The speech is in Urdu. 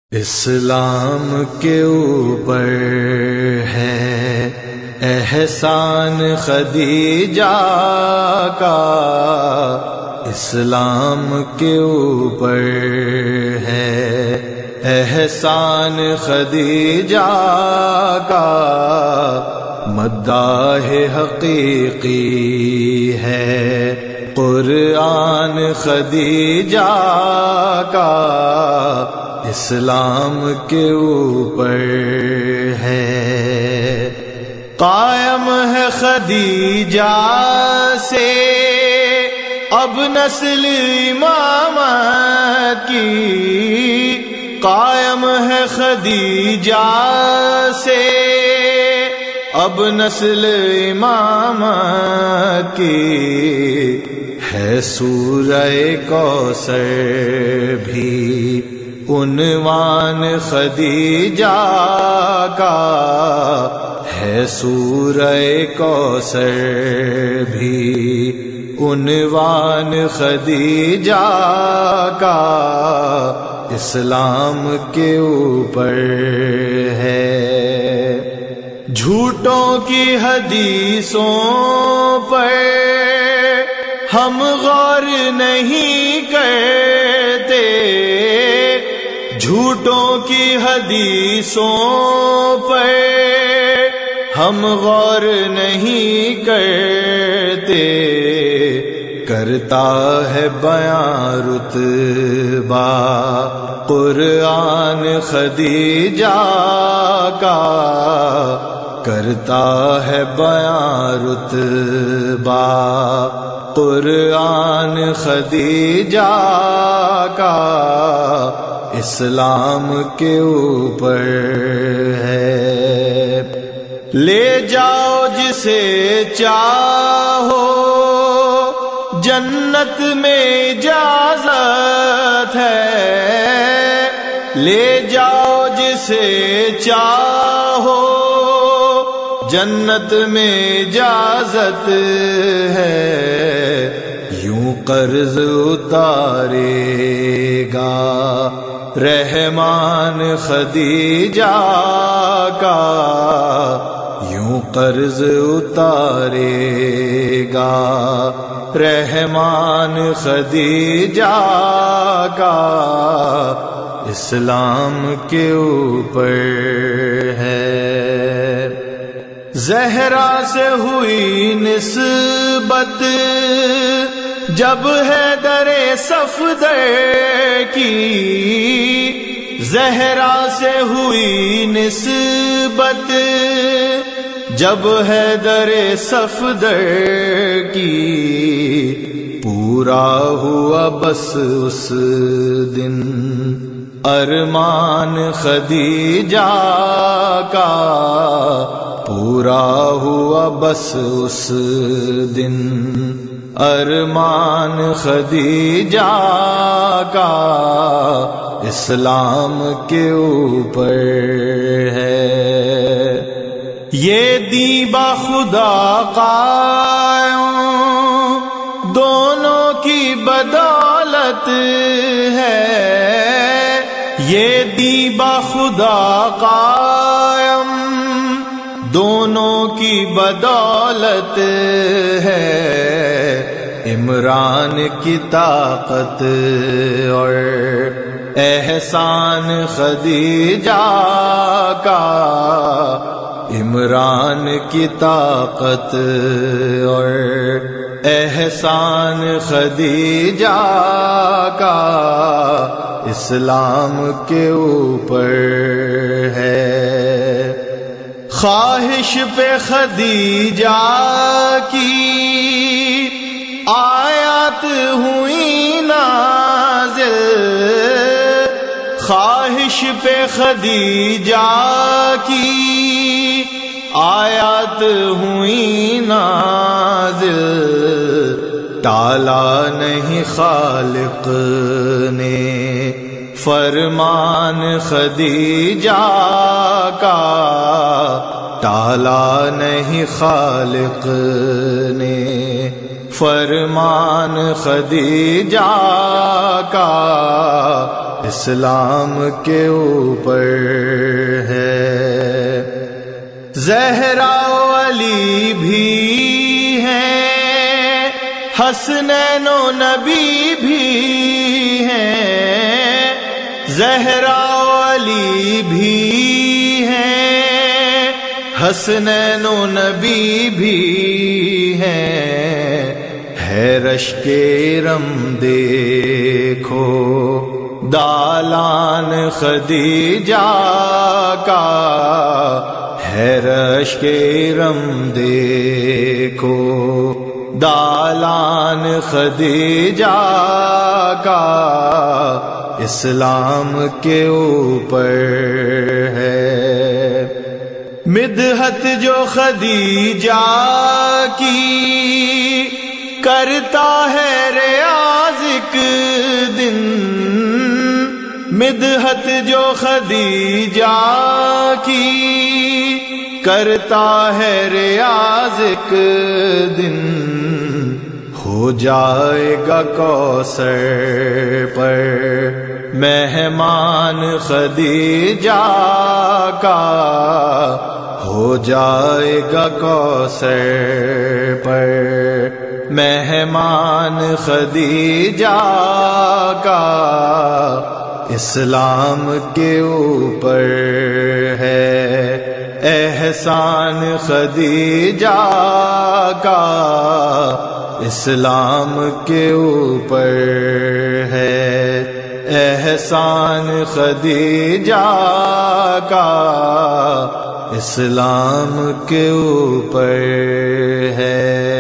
اسلام کے اوپر ہے احسان خدیجہ کا، اسلام کے اوپر ہے احسان خدیجہ کا، مداح حقیقی ہے قرآن خدیجہ کا، اسلام کے اوپر ہے قائم ہے خدیجہ سے اب نسل امامت کی، قائم ہے خدیجہ سے اب نسل امامت کی، ہے سورہ کوثر بھی عنوان خدیجہ کا، ہے سورہ کوثر بھی عنوان خدیجہ کا، اسلام کے اوپر ہے۔ جھوٹوں کی حدیثوں پر ہم غور نہیں کرتے، جھوٹوں کی حدیثوں پر ہم غور نہیں کرتے، کرتا ہے بیان رتبہ قرآن خدیجہ کا، کرتا ہے بیان رتبہ قرآن خدیجہ کا، اسلام کے اوپر ہے۔ لے جاؤ جسے چاہو جنت میں اجازت ہے، لے جاؤ جسے چاہو جنت میں اجازت ہے، یوں قرض اتارے گا رحمان خدیجہ کا، یوں قرض اتارے گا رحمان خدیجہ کا، اسلام کے اوپر ہے۔ زہرا سے ہوئی نسبت جب حیدر صفدر کی، زہرا سے ہوئی نسبت جب حیدر صفدر کی، پورا ہوا بس اس دن ارمان خدیجہ کا، پورا ہوا بس اس دن ارمان خدیجہ کا، اسلام کے اوپر ہے۔ یہ دیبا خدا قائم دونوں کی بدولت ہے، یہ دیبا خدا قائم دونوں کی بدولت ہے، عمران کی طاقت اور احسان خدیجہ کا، عمران کی طاقت اور احسان خدیجہ کا، اسلام کے اوپر ہے۔ خواہش پہ خدیجہ کی آیات ہوئی نازل، خواہش پہ خدیجہ کی آیات ہوئی نازل، ٹالا نہیں خالق نے فرمان خدیجہ کا، ٹالا نہیں خالق نے فرمان خدیجہ کا، اسلام کے اوپر ہے۔ زہرا و علی بھی ہیں، حسنین و نبی بھی ہیں، زہرا و علی بھی ہیں، حسنین و نبی بھی ہیں۔ ہے رشک ارم دیکھو دالان خدیجہ کا، ہے رشک ارم دیکھو دالان خدیجہ کا، اسلام کے اوپر ہے۔ مدحت جو خدیجہ کی کرتا ہے ریاض ایک دن، مدحت جو خدیجہ کی کرتا ہے ریاض ایک دن، ہو جائے گا کوثر پر مہمان خدیجہ کا، ہو جائے گا کوثر پر مہمان خدیجہ کا، اسلام کے اوپر ہے۔ احسان خدیجہ کا اسلام کے اوپر ہے، احسان خدیجہ کا اسلام کے اوپر ہے۔